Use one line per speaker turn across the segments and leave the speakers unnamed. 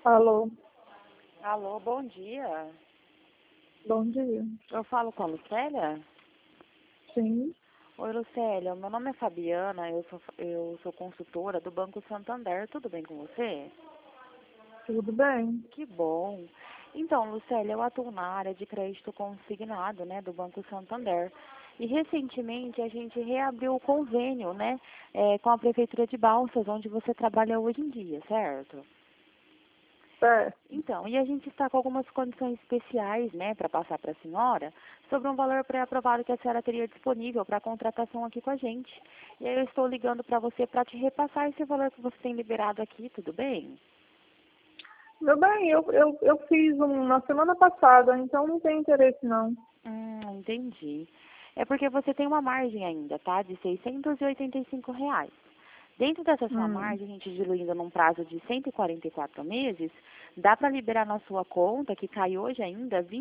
Alô,
Alô, bom dia.
bom dia.
Eu falo com a Lucélia?
Sim,
Oi, Lucélia. Meu nome é Fabiana, eu sou consultora do Banco Santander. Tudo bem com você?
tudo bem?
Que bom. Então, Lucélia, eu atuo na área de crédito consignado, né, do Banco Santander. E recentemente a gente reabriu o convênio, né, com a Prefeitura de Balsas, onde você trabalha hoje em dia, certo?
Certo.
Então, e a gente está com algumas condições especiais, né, para passar para a senhora, sobre um valor pré-aprovado que a senhora teria disponível para contratação aqui com a gente. E aí eu estou ligando para você para te repassar esse valor que você tem liberado aqui, tudo bem?
Meu bem, eu fiz na semana passada, então não tem interesse não.
Entendi. É porque você tem uma margem ainda, tá, de R$ 685. Dentro dessa sua
Hum,
margem, a gente diluindo num prazo de 144 meses, dá para liberar na sua conta, que cai hoje ainda, R$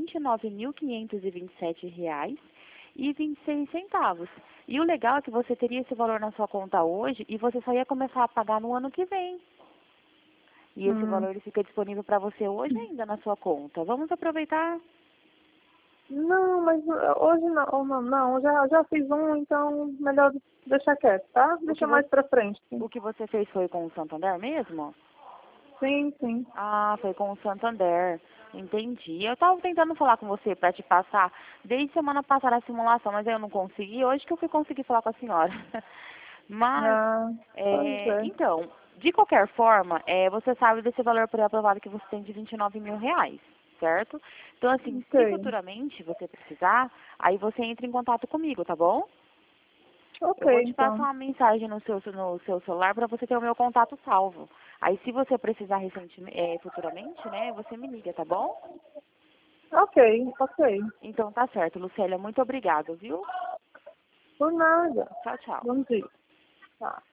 29.527,26. E o legal é que você teria esse valor na sua conta hoje e você só ia começar a pagar no ano que vem. E esse
hum.
valor ele fica disponível para você hoje ainda na sua conta. Vamos aproveitar.
Não, mas hoje não, já fiz então melhor deixar quieto, tá?
O que
Deixa mais
você,
pra frente. Sim,
o que você fez foi com o Santander mesmo?
sim.
Ah, foi com o Santander. Entendi. Eu estava tentando falar com você para te passar desde semana passada a simulação, mas eu não consegui. Hoje que eu fui conseguir falar com a senhora. Mas,
Ah, pois é.
então, de qualquer forma, você sabe desse valor pré-aprovado que você tem de R$ 29.000, certo? Então, assim, se
Ok,
futuramente você precisar, aí você entra em contato comigo, tá bom?
ok
Eu vou te passar
então.
uma mensagem no seu celular para você ter o meu contato salvo. Aí, se você precisar futuramente, né, você me liga, tá bom?
Ok.
Então, tá certo, Lucélia. Muito obrigada, viu?
Por nada.
Tchau, tchau.
Bom dia. Tá.